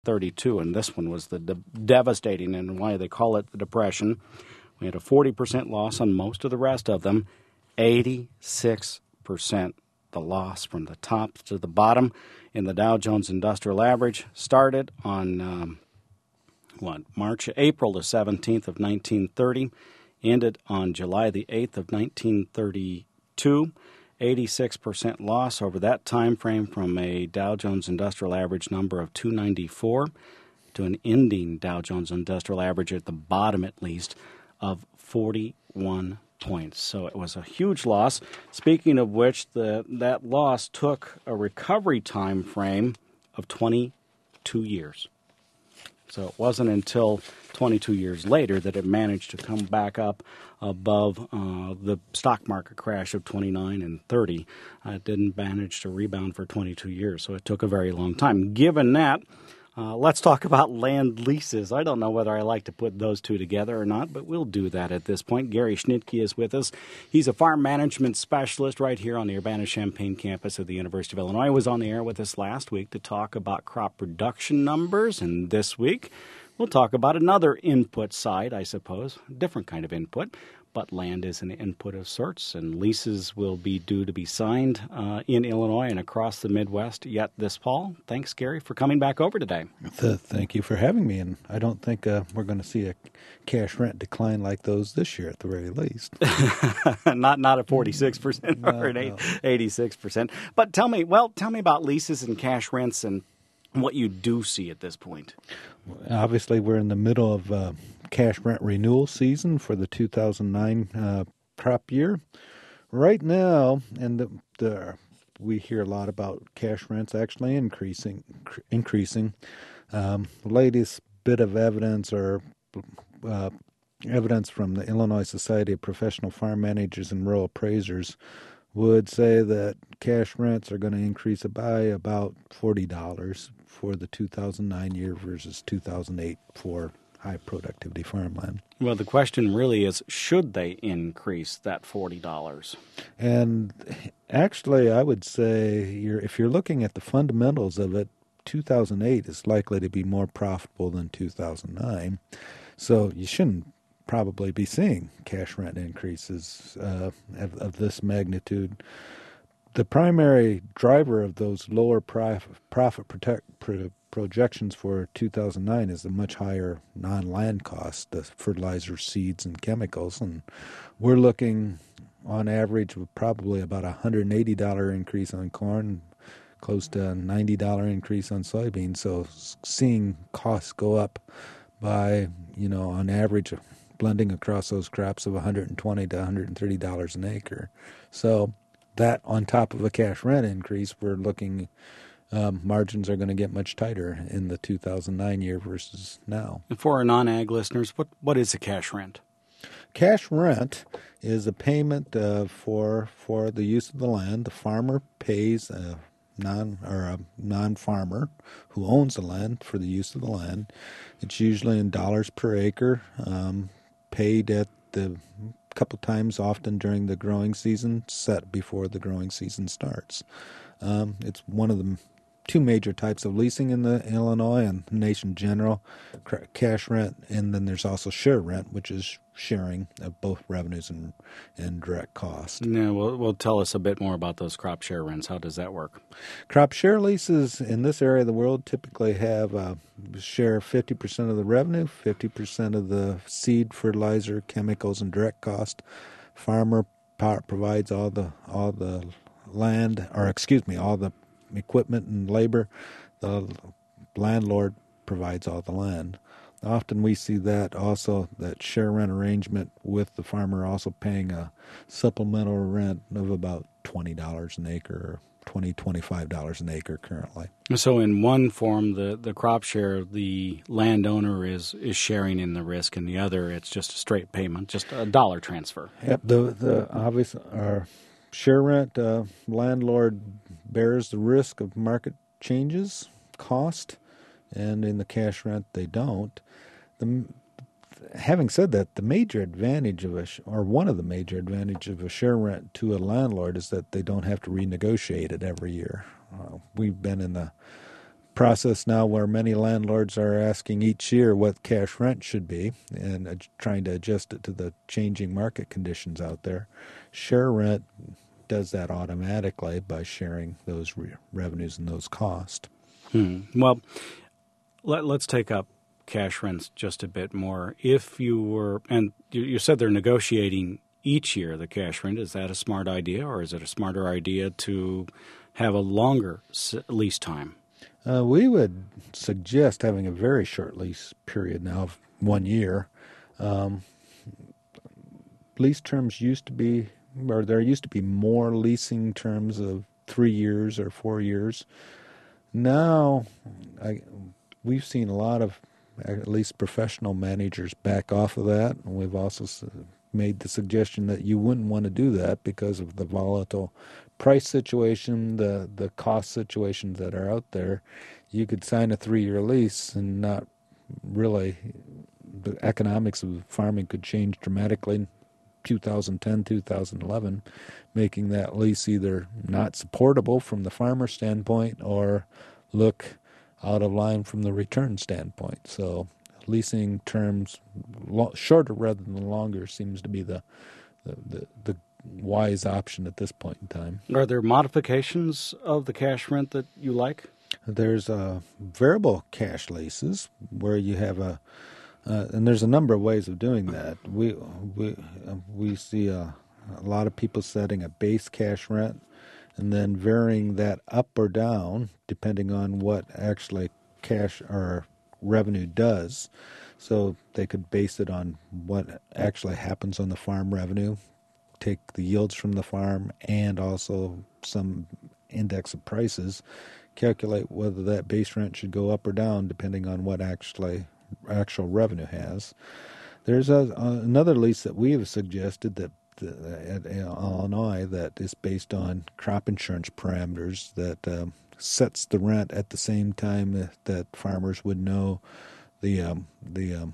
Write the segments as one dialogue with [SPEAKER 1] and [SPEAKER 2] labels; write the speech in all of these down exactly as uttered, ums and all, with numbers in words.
[SPEAKER 1] thirty-two, and this one was the de- devastating, and why they call it the Depression. We had a forty percent loss on most of the rest of them, eighty-six percent the loss from the top to the bottom in the Dow Jones Industrial Average. Started on um, what March, April the seventeenth of nineteen thirty, ended on July the eighth of nineteen thirty-two. eighty-six percent loss over that time frame, from a Dow Jones Industrial Average number of two ninety-four to an ending Dow Jones Industrial Average at the bottom, at least, of forty-one points. So it was a huge loss. Speaking of which, the that loss took a recovery time frame of twenty-two years. So it wasn't until twenty-two years later that it managed to come back up above uh, the stock market crash of twenty-nine and thirty. Uh, it didn't manage to rebound for twenty-two years, so it took a very long time. Given that, uh, let's talk about land leases. I don't know whether I like to put those two together or not, but we'll do that at this point. Gary Schnitke is with us. He's a farm management specialist right here on the Urbana-Champaign campus of the University of Illinois. He was on the air with us last week to talk about crop production numbers, and this week we'll talk about another input side, I suppose, a different kind of input. But land is an input of sorts, and leases will be due to be signed uh, in Illinois and across the Midwest yet this fall. Thanks, Gary, for coming back over today.
[SPEAKER 2] Thank you for having me, and I don't think uh, we're going to see a cash rent decline like those this year at the very least.
[SPEAKER 1] not not at forty-six percent or at
[SPEAKER 2] no.
[SPEAKER 1] eighty-six percent. But tell me, well, tell me about leases and cash rents and what you do see at this point.
[SPEAKER 2] Obviously, we're in the middle of uh, cash rent renewal season for the two thousand nine uh, crop year. Right now, and the, the we hear a lot about cash rents actually increasing. Cr- increasing. Um, the latest bit of evidence or uh, evidence from the Illinois Society of Professional Farm Managers and Rural Appraisers would say that cash rents are going to increase by about forty dollars for the two thousand nine year versus two thousand eight for high productivity farmland.
[SPEAKER 1] Well, the question really is, should they increase that forty dollars?
[SPEAKER 2] And actually, I would say you're, if you're looking at the fundamentals of it, two thousand eight is likely to be more profitable than two thousand nine. So you shouldn't probably be seeing cash rent increases uh, of, of this magnitude. The primary driver of those lower profit, profit protect, pro, projections for two thousand nine is the much higher non-land cost, the fertilizers, seeds, and chemicals. And we're looking on average with probably about a one hundred eighty dollars increase on corn, close to a ninety dollars increase on soybeans. So seeing costs go up by, you know, on average, blending across those crops of one hundred twenty to one hundred thirty dollars an acre. So that on top of a cash rent increase, we're looking, um, margins are going to get much tighter in the two thousand nine year versus now.
[SPEAKER 1] And for our non-ag listeners, what, what is a cash rent?
[SPEAKER 2] Cash rent is a payment uh, for for the use of the land. The farmer pays a non or a non-farmer who owns the land for the use of the land. It's usually in dollars per acre, um, paid at the couple times often during the growing season, set before the growing season starts. Um, it's one of the two major types of leasing in the Illinois and the nation general, cash rent, and then there's also share rent, which is sharing of both revenues and, and direct cost.
[SPEAKER 1] Yeah, well, well, tell us a bit more about those crop share rents. How does that work?
[SPEAKER 2] Crop share leases in this area of the world typically have uh, share fifty percent of the revenue, fifty percent of the seed, fertilizer, chemicals, and direct cost. Farmer provides all the all the land, or excuse me, all the equipment and labor. The landlord provides all the land. Often we see that also, that share rent arrangement with the farmer also paying a supplemental rent of about twenty dollars an acre, or twenty dollars, twenty-five dollars an acre currently.
[SPEAKER 1] So in one form, the, the crop share, the landowner is, is sharing in the risk, and the other, it's just a straight payment, just a dollar transfer.
[SPEAKER 2] Yep, the, the obvious, our share rent, uh, landlord bears the risk of market changes, cost, and in the cash rent they don't. The, having said that, the major advantage of a, or one of the major advantages of a share rent to a landlord is that they don't have to renegotiate it every year. Uh, we've been in the process now where many landlords are asking each year what cash rent should be and uh, trying to adjust it to the changing market conditions out there. Share rent does that automatically by sharing those re- revenues and those costs.
[SPEAKER 1] Hmm. Well, let, let's take up cash rents just a bit more. If you were, and you, you said they're negotiating each year the cash rent, is that a smart idea, or is it a smarter idea to have a longer lease time?
[SPEAKER 2] Uh, we would suggest having a very short lease period now of one year. Um, lease terms used to be, or there used to be more leasing terms of three years or four years. Now, I, we've seen a lot of at least professional managers back off of that. And we've also made the suggestion that you wouldn't want to do that because of the volatile price situation, the, the cost situations that are out there. You could sign a three-year lease and not really, the economics of farming could change dramatically in two thousand ten, two thousand eleven, making that lease either not supportable from the farmer standpoint or look out of line from the return standpoint. So leasing terms lo- shorter rather than longer seems to be the, the, the, the wise option at this point in time.
[SPEAKER 1] Are there modifications of the cash rent that you like?
[SPEAKER 2] There's uh, variable cash leases where you have a, uh, and there's a number of ways of doing that. We we uh, we see a, a lot of people setting a base cash rent and then varying that up or down depending on what actually cash or revenue does. So they could base it on what actually happens on the farm revenue, take the yields from the farm and also some index of prices, calculate whether that base rent should go up or down depending on what actually actual revenue has. There's a, another lease that we have suggested that at Illinois that is based on crop insurance parameters that um, sets the rent at the same time that farmers would know the um, the um,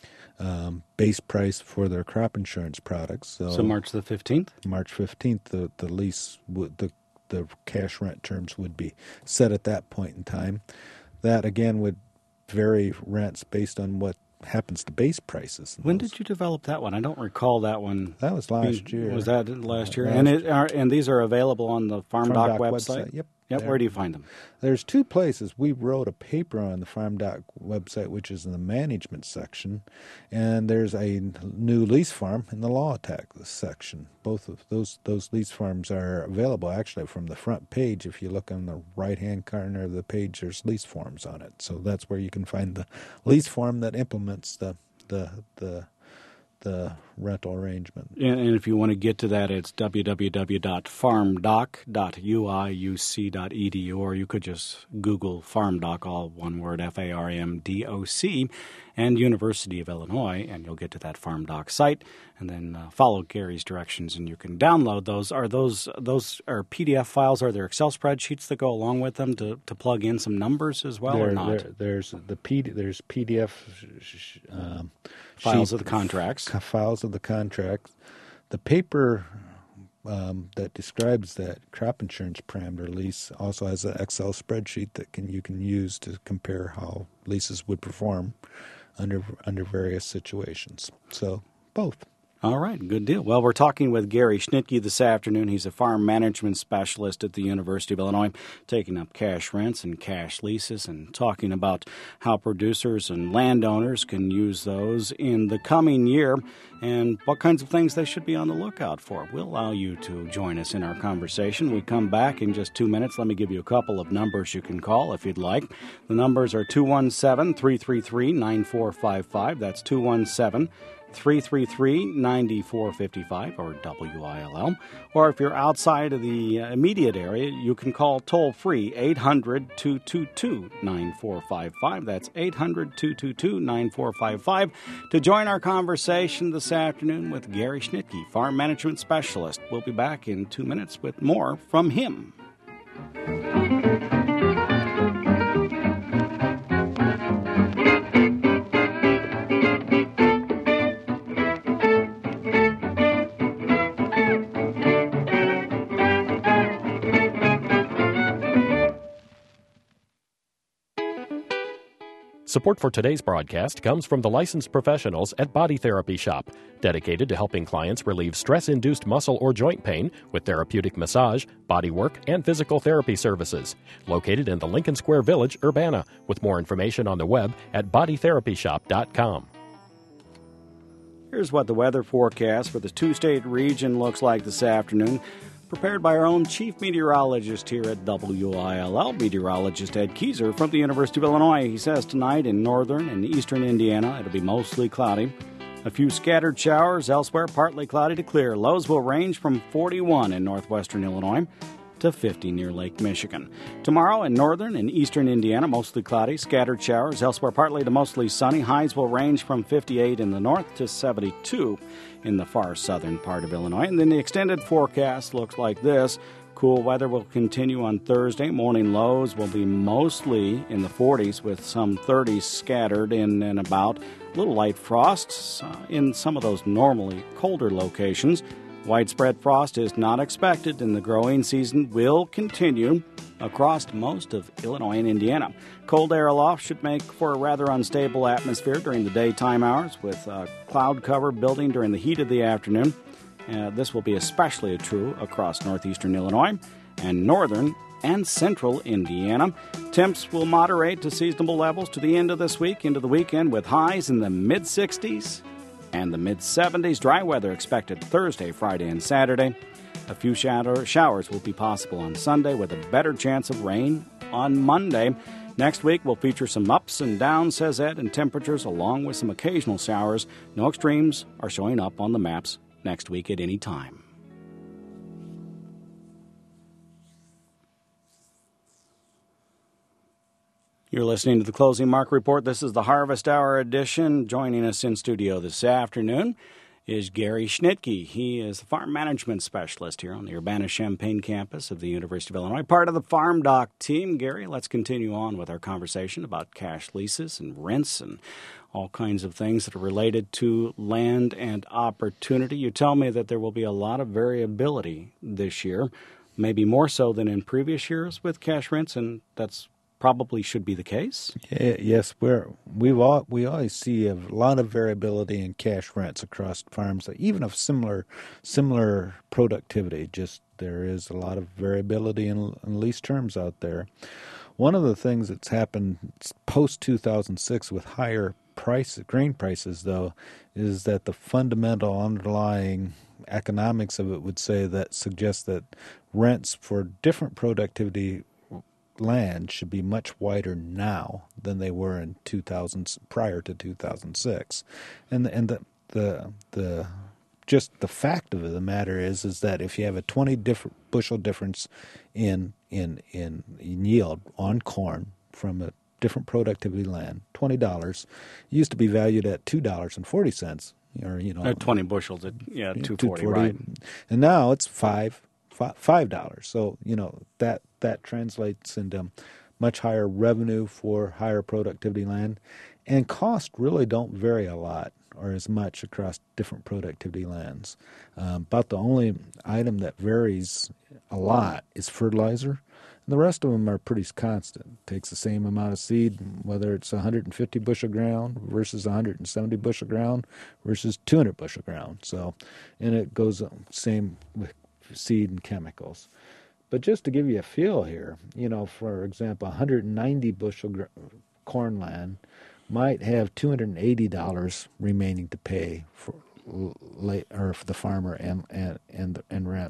[SPEAKER 2] um, base price for their crop insurance products. So,
[SPEAKER 1] so March the fifteenth?
[SPEAKER 2] March fifteenth, the, the lease, would, the, the cash rent terms would be set at that point in time. That, again, would vary rents based on what happens to base prices.
[SPEAKER 1] When
[SPEAKER 2] those.
[SPEAKER 1] did you develop that one? I don't recall that one.
[SPEAKER 2] That was last year.
[SPEAKER 1] Was that last year?
[SPEAKER 2] Last
[SPEAKER 1] and it are, and these are available on the Farm,
[SPEAKER 2] Farm
[SPEAKER 1] Doc
[SPEAKER 2] Doc
[SPEAKER 1] website?
[SPEAKER 2] website. Yep.
[SPEAKER 1] Yep.
[SPEAKER 2] There.
[SPEAKER 1] Where do you find them?
[SPEAKER 2] There's two places. We wrote a paper on the Farm Doc website, which is in the management section, and there's a new lease farm in the law attack section. Both of those those lease farms are available actually from the front page. If you look on the right-hand corner of the page, there's lease forms on it. So that's where you can find the lease form that implements the the the the rental arrangement.
[SPEAKER 1] And, and if you want to get to that, it's w w w dot farm doc dot u i u c dot e d u, or you could just Google FarmDoc, all one word, F A R M D O C, and University of Illinois, and you'll get to that FarmDoc site, and then uh, follow Gary's directions, and you can download those. Are those those are P D F files? Are there Excel spreadsheets that go along with them to, to plug in some numbers as well,
[SPEAKER 2] there,
[SPEAKER 1] or not?
[SPEAKER 2] There, there's the P D, there's P D F um,
[SPEAKER 1] files
[SPEAKER 2] sheet,
[SPEAKER 1] of the contracts.
[SPEAKER 2] Files of the contracts. The paper um, that describes that crop insurance parameter lease also has an Excel spreadsheet that can you can use to compare how leases would perform under under various situations. So both.
[SPEAKER 1] All right, good deal. Well, we're talking with Gary Schnitke this afternoon. He's a farm management specialist at the University of Illinois, taking up cash rents and cash leases and talking about how producers and landowners can use those in the coming year and what kinds of things they should be on the lookout for. We'll allow you to join us in our conversation. We come back in just two minutes. Let me give you a couple of numbers you can call if you'd like. The numbers are two one seven, three three three, nine four five five. That's two one seven, three three three, nine four five five, or W I L L. Or if you're outside of the immediate area, you can call toll-free eight hundred, two two two, nine four five five. That's eight hundred, two two two, nine four five five to join our conversation this afternoon with Gary Schnitke, Farm Management Specialist. We'll be back in two minutes with more from him.
[SPEAKER 3] Support for today's broadcast comes from the licensed professionals at Body Therapy Shop, dedicated to helping clients relieve stress-induced muscle or joint pain with therapeutic massage, body work, and physical therapy services. Located in the Lincoln Square Village, Urbana, with more information on the web at body therapy shop dot com.
[SPEAKER 1] Here's what the weather forecast for the two-state region looks like this afternoon, prepared by our own chief meteorologist here at W I L L, meteorologist Ed Keyser from the University of Illinois. He says tonight in northern and eastern Indiana, it'll be mostly cloudy. A few scattered showers elsewhere, partly cloudy to clear. Lows will range from forty-one in northwestern Illinois to fifty near Lake Michigan. Tomorrow in northern and eastern Indiana, mostly cloudy, scattered showers elsewhere, partly to mostly sunny. Highs will range from fifty-eight in the north to seventy-two in the far southern part of Illinois. And then the extended forecast looks like this. Cool weather will continue on Thursday. Morning lows will be mostly in the forties with some thirties scattered in and about. Little light frosts uh, in some of those normally colder locations. Widespread frost is not expected, and the growing season will continue across most of Illinois and Indiana. Cold air aloft should make for a rather unstable atmosphere during the daytime hours, with uh, cloud cover building during the heat of the afternoon. Uh, this will be especially true across northeastern Illinois and northern and central Indiana. Temps will moderate to seasonable levels to the end of this week into the weekend, with highs in the mid-sixties and the mid-seventies. Dry weather expected Thursday, Friday, and Saturday. A few shower, showers will be possible on Sunday, with a better chance of rain on Monday. Next week will feature some ups and downs, says Ed, in temperatures, along with some occasional showers. No extremes are showing up on the maps next week at any time. You're listening to the Closing Mark Report. This is the Harvest Hour edition. Joining us in studio this afternoon is Gary Schnitke. He is the farm management specialist here on the Urbana-Champaign campus of the University of Illinois, part of the Farm Doc team. Gary, let's continue on with our conversation about cash leases and rents and all kinds of things that are related to land and opportunity. You tell me that there will be a lot of variability this year, maybe more so than in previous years with cash rents, and that's probably should be the case.
[SPEAKER 2] Yeah, yes, we're we've all, we always see a lot of variability in cash rents across farms, even of similar similar productivity. Just there is a lot of variability in, in lease terms out there. One of the things that's happened post two thousand six with higher price grain prices, though, is that the fundamental underlying economics of it would say that suggests that rents for different productivity land should be much wider now than they were in two thousand, prior to two thousand six, and the, and the the the just the fact of the matter is is that if you have a twenty different bushel difference in in in, in yield on corn from a different productivity land, twenty dollars used to be valued at two dollars and forty cents, or you know,
[SPEAKER 1] uh, twenty bushels at yeah two forty, right?
[SPEAKER 2] And now it's five. Five dollars. So you know that that translates into much higher revenue for higher productivity land, and costs really don't vary a lot or as much across different productivity lands. Um, about the only item that varies a lot is fertilizer. And the rest of them are pretty constant. It takes the same amount of seed, whether it's one hundred fifty bushel ground versus one hundred seventy bushel ground versus two hundred bushel ground. So, and it goes same with seed and chemicals. But just to give you a feel here, you know, for example, one hundred ninety bushel gr- corn land might have two hundred eighty dollars remaining to pay for late, or for the farmer and and and, and rent.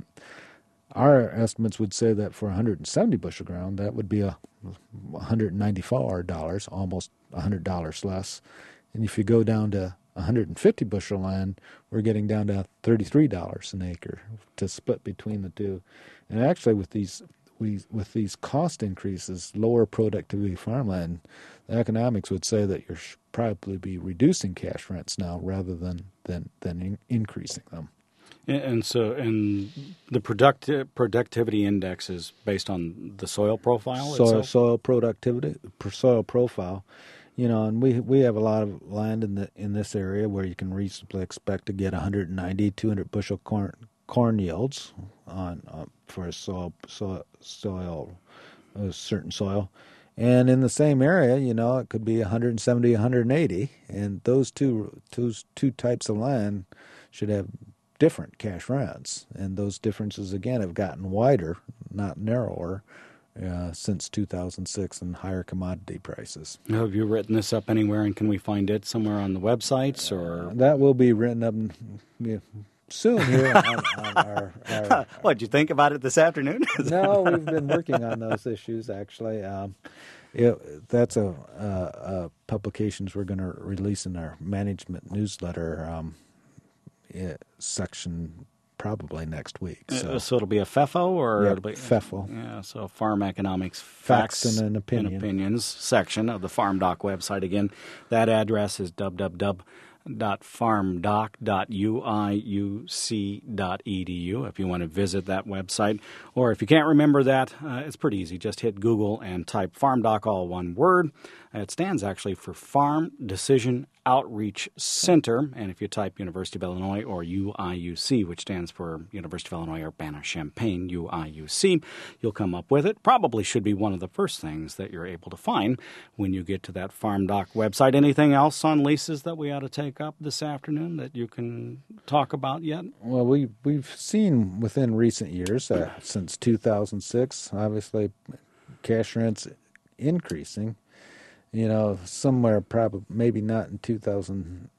[SPEAKER 2] Our estimates would say that for one hundred seventy bushel ground, that would be a one hundred ninety-four dollars, almost one hundred dollars less. And if you go down to one hundred fifty bushel land, we're getting down to thirty-three dollars an acre to split between the two. And actually, with these we with these cost increases, lower productivity farmland, the economics would say that you're probably be reducing cash rents now rather than than than in, increasing them.
[SPEAKER 1] And so, and the producti- productivity index is based on the soil profile
[SPEAKER 2] soil,
[SPEAKER 1] itself?
[SPEAKER 2] Soil productivity, soil profile. You know, and we we have a lot of land in the in this area where you can reasonably expect to get one hundred ninety, two hundred bushel corn corn yields on uh, for a soil soil, soil a certain soil, And in the same area, you know, it could be one hundred seventy, one hundred eighty, and those two those two types of land should have different cash rents, and those differences again have gotten wider, not narrower, uh, since two thousand six and higher commodity prices.
[SPEAKER 1] Have you written this up anywhere, and can we find it somewhere on the websites or?
[SPEAKER 2] Uh, that will be written up yeah, soon here on, on our. our
[SPEAKER 1] What did you think about it this afternoon?
[SPEAKER 2] No, we've been working on those issues actually. Um, it, that's a, a, a publications we're going to release in our management newsletter um, it, section probably next week. So,
[SPEAKER 1] uh, so it'll be a F E F O or
[SPEAKER 2] yeah,
[SPEAKER 1] it'll be
[SPEAKER 2] F E F O.
[SPEAKER 1] Yeah, so Farm Economics
[SPEAKER 2] Facts
[SPEAKER 1] Facts
[SPEAKER 2] and an opinion.
[SPEAKER 1] and Opinions section of the Farm Doc website. Again, that address is w w w dot farm doc dot u i u c dot e d u if you want to visit that website. Or if you can't remember that, uh, it's pretty easy. Just hit Google and type FarmDoc, all one word. It stands actually for Farm Decision Outreach Center. And if you type University of Illinois or U I U C, which stands for University of Illinois Urbana-Champaign, U I U C, you'll come up with it. Probably should be one of the first things that you're able to find when you get to that FarmDoc website. Anything else on leases that we ought to take up this afternoon that you can talk about yet?
[SPEAKER 2] Well, we, we've seen within recent years, uh, since two thousand six, obviously cash rents increasing. You know, somewhere probably, maybe not in two thousand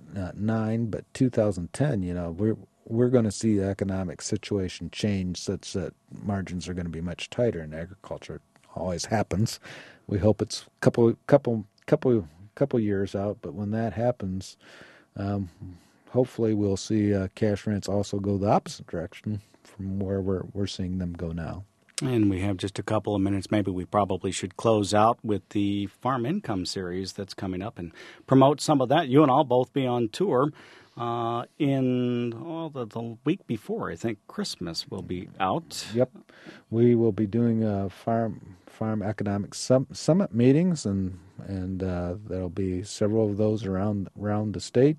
[SPEAKER 2] nine, but two thousand ten, you know, we're we're going to see the economic situation change such that margins are going to be much tighter in agriculture. It always happens. We hope it's a couple, couple, couple, couple years out, but when that happens, um, hopefully we'll see uh, cash rents also go the opposite direction from where we're we're seeing them go now.
[SPEAKER 1] And we have just a couple of minutes. Maybe we probably should close out with the Farm Income Series that's coming up and promote some of that. You and I'll both be on tour uh, in oh, the, the week before. I think Christmas will be out.
[SPEAKER 2] Yep. We will be doing uh, farm farm economic sum, summit meetings, and and uh, there'll be several of those around around the state.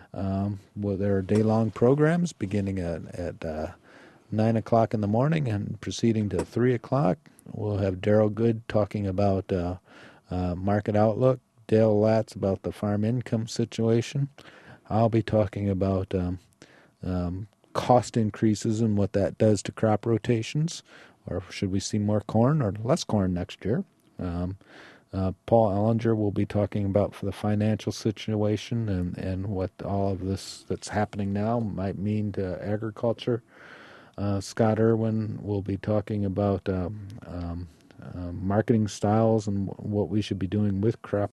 [SPEAKER 2] Um, where there are day-long programs beginning at, at uh, nine o'clock in the morning and proceeding to three o'clock. We'll have Daryl Good talking about uh, uh, market outlook, Dale Latz about the farm income situation. I'll be talking about um, um, cost increases and what that does to crop rotations, or should we see more corn or less corn next year. Um, uh, Paul Ellinger will be talking about for the financial situation and, and what all of this that's happening now might mean to agriculture. Uh, Scott Irwin will be talking about um, um, uh, marketing styles and w- what we should be doing with crop